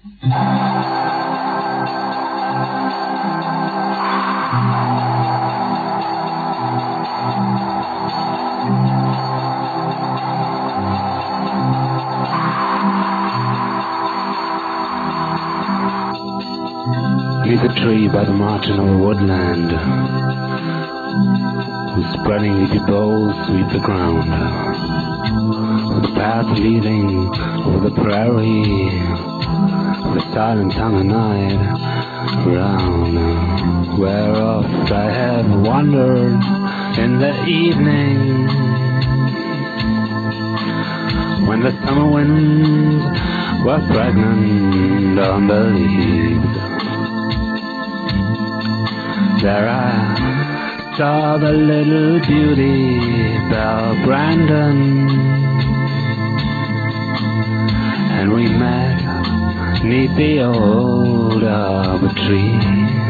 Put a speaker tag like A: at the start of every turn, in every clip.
A: Beneath a tree by the margin of a woodland, whose spreading leafy boughs sweep the ground, with a path leading over the prairie, with a silent tongue and night round, whereof I have wandered in the evening, when the summer winds were pregnant on the leaves. There I saw the little beauty, Belle Brandon, and we met 'neath the old arbor tree.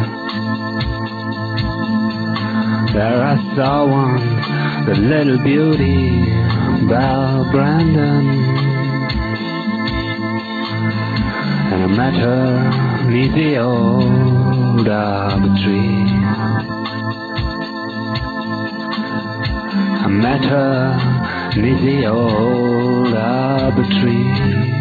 A: There I saw once the little beauty, Belle Brandon, and I met her 'neath the old arbor tree. I met her 'neath the old arbor tree.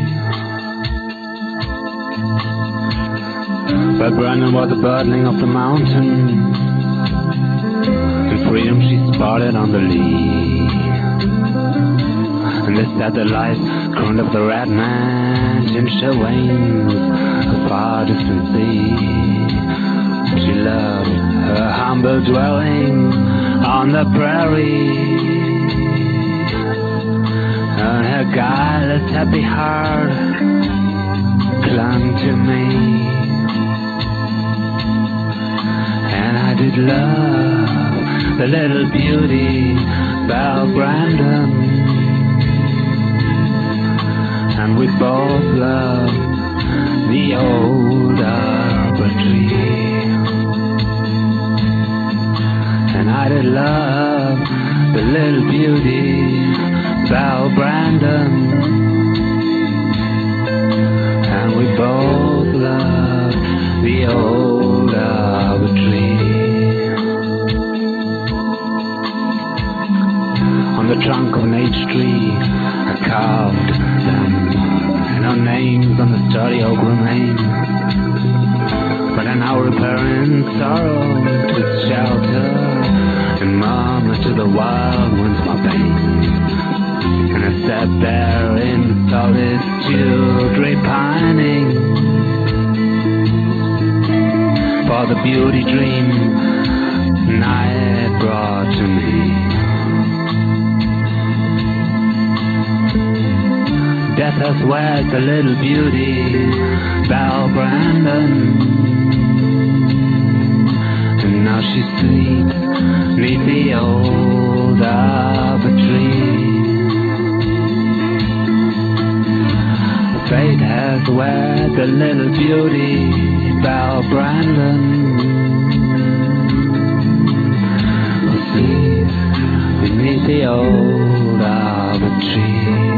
A: But Brandon was a birdling of the mountain, and freedom she spotted on the lea. And they said that life crowned of the red man tinged her wings a far distant sea. She loved her humble dwelling on the prairie, and her guileless happy heart clung to me. And I did love the little beauty, Belle Brandon, and we both loved the old arbor tree. And I did love the little beauty, Belle Brandon, and we both loved the old arbor tree. On the trunk of an H tree I carved them, and our names on the sturdy oak remain. But I now repair in sorrow to its shelter, and murmur to the wild winds my pain. And I sat there in solitude, repining for the beauty dream night brought to me. Death has wed the little beauty, Belle Brandon, and now she sleeps 'neath the old arbor tree. Fate has wed the little beauty, Belle Brandon, who sleeps beneath the old arbor tree.